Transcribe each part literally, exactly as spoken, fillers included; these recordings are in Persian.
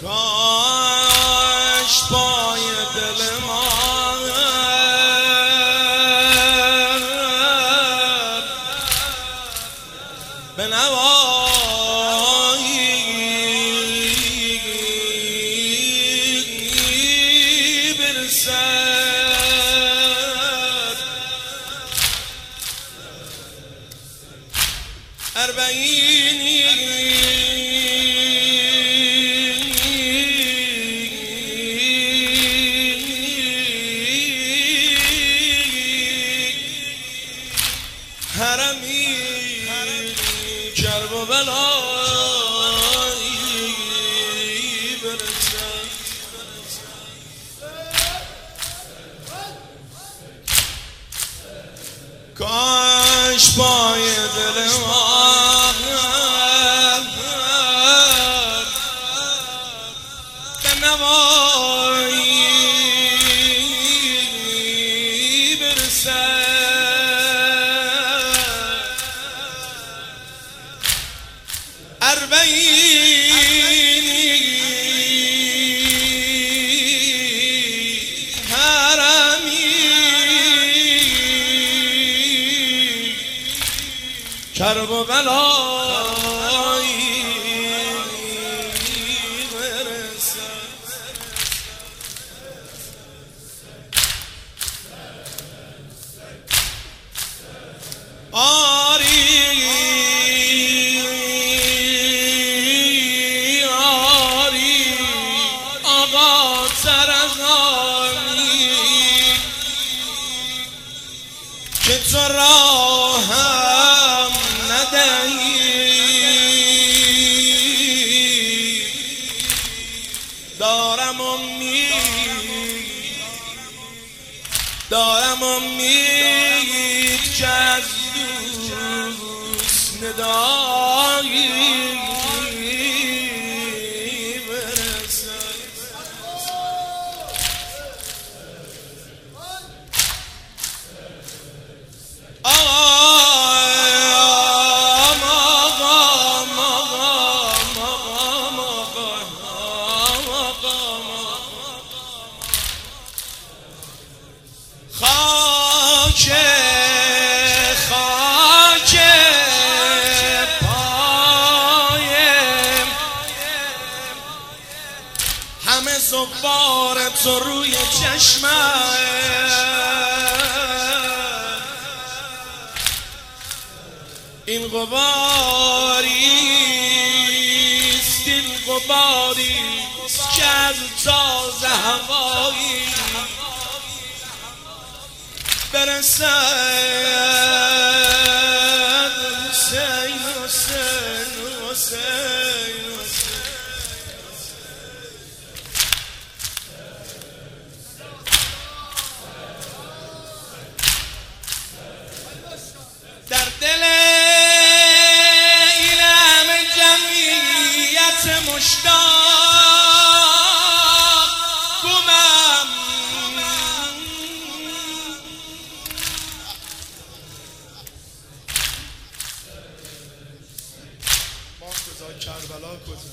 کاش پای دل ما به نوایی برسد. اربعینی حرمی کرب و بلایی برسد. کاش پای دل ما به نوایی برسد. اربعینی حرمی کرب و بلایی برسد. آری آری آقا سرزانی که تو راهم ندهی. دارم امید دارم امید که از دوست ندایی برسد. خاک خاک پایم همه زبار تو روی چشمم. این غباریست این غباریست که از تازه هوایی برسد. حسین حسین حسین در دل این همه جمعیت مشتاق گمم کربلا کجا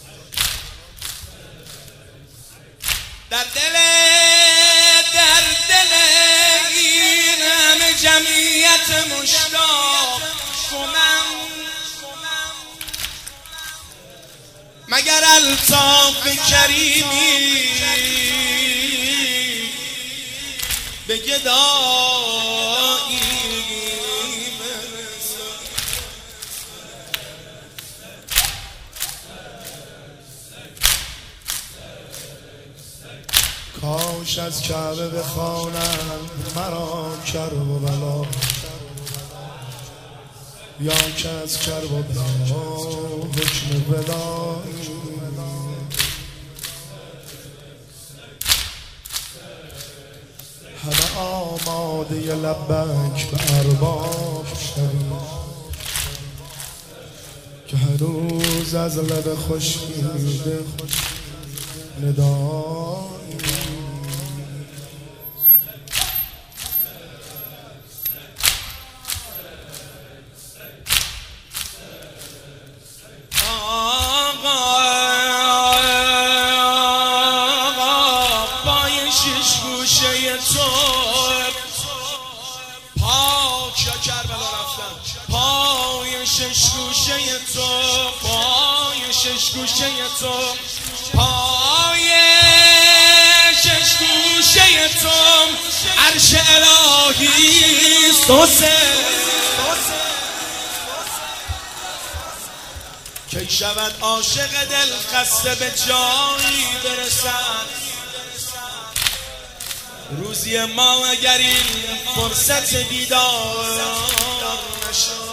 در دل در دل این همه جمعیت مشتاق گمم. مگر الطاف کریمی به گدایی کاش از کعبه بخوانند مرا کرب و بلا، یا که از کرب و بلا حکم ولایی. همه آماده لبک به ارباب شویم که هر روز از لب خشکیده ندایی. شش گوشه تو، پای شش گوشه تو عرش الهی سوسه. کی شود عاشق دل خسته به جایی برسد، روزی ما اگر این فرصت دیدار نشد،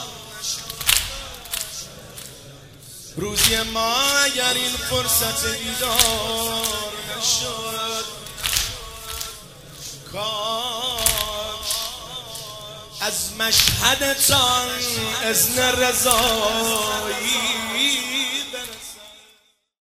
روزی ما اگر این فرصت دیدار نشد، کاش از مشهدتان اذن رضایی